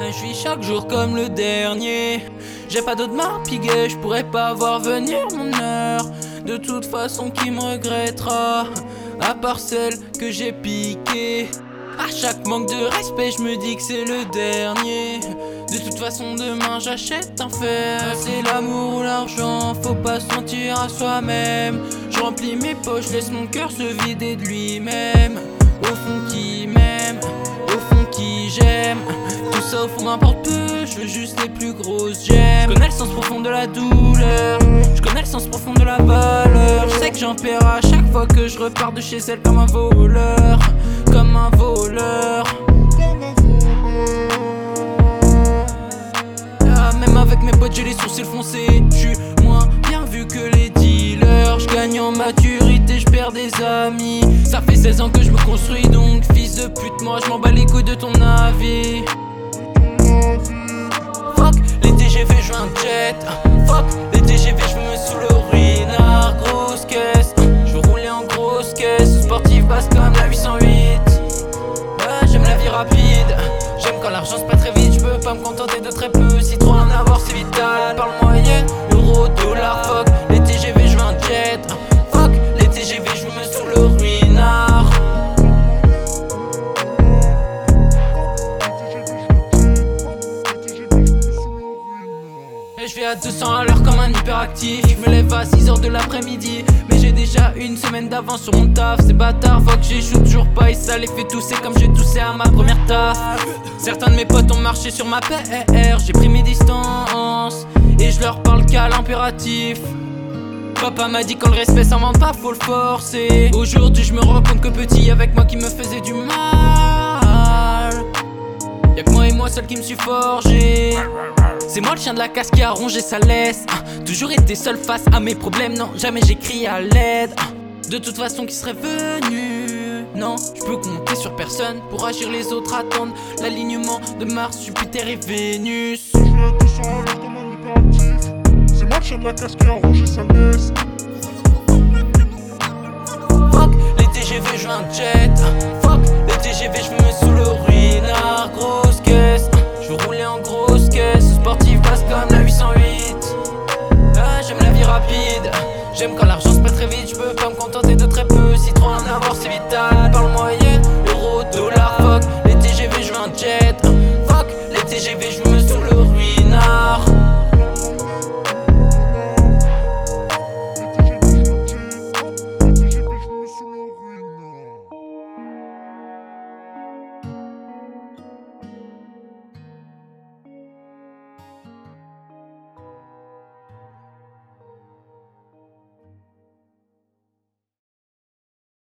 je vis chaque jour comme le dernier. J'ai pas d'autre marque piguet, je pourrais pas voir venir mon heure. De toute façon qui me regrettera, à part celle que j'ai piquée. À chaque manque de respect je me dis que c'est le dernier. De toute façon demain j'achète un fer. C'est l'amour ou l'argent, faut pas se mentir à soi-même. Je remplis mes poches, laisse mon cœur se vider de lui-même. Au fond qui m'aime, au fond qui j'aime. Tout ça au fond n'importe peu, je veux juste les plus grosses gemmes. Je connais le sens profond de la douleur, je connais le sens profond de la valeur. Je sais que j'en perds à chaque fois que je repars de chez elle comme un voleur. Comme un voleur. Ah, même avec mes potes j'ai les sourcils foncés. J'suis moins bien vu que les dealers. J'gagne en maturité, j'perds des amis. Ça fait 16 ans que je me construis donc fils de pute, moi j'm'en bats les couilles de ton avis. Fuck les TGV, j'veux un jet. Fuck les TGV, j'veux me sous le ruinard. Grosse caisse, j'veux rouler en grosse caisse. Sportif basse comme la 808. J'aime la vie rapide, j'aime quand l'argent se passe très vite. Je peux pas me contenter de très peu, si trop en avoir c'est vital. Parle moyenne, euro, dollar, fuck les TGV, je veux un jet. Fuck les TGV, je veux me sous le ruinard. Et je vais à 200 à l'heure comme un hyperactif. Je me lève à 6h de l'après-midi, mais j'ai déjà une semaine d'avance sur mon taf. Ces bâtards voient que j'échoue toujours pas et ça les fait tousser comme j'ai toussé à ma première taf. Certains de mes potes ont marché sur ma PR, j'ai pris mes distances et je leur parle qu'à l'impératif. Papa m'a dit quand le respect s'invente pas, faut le forcer. Aujourd'hui je me rends compte que petit avec moi qui me faisait du mal. Y'a que moi et moi seul qui me suis forgé. C'est moi le chien de la casse qui a rongé sa laisse. Toujours été seul face à mes problèmes, non jamais j'ai crié à l'aide. De toute façon qui serait venu, non je peux compter sur personne. Pour agir les autres attendent l'alignement de Mars, Jupiter et Vénus. Je vais à 200 à l'heure comme un hyperactif. C'est moi le chien de la casse qui a rongé sa laisse. Fuck les TGV, je veux un jet. Fuck les TGV, je me mets sous le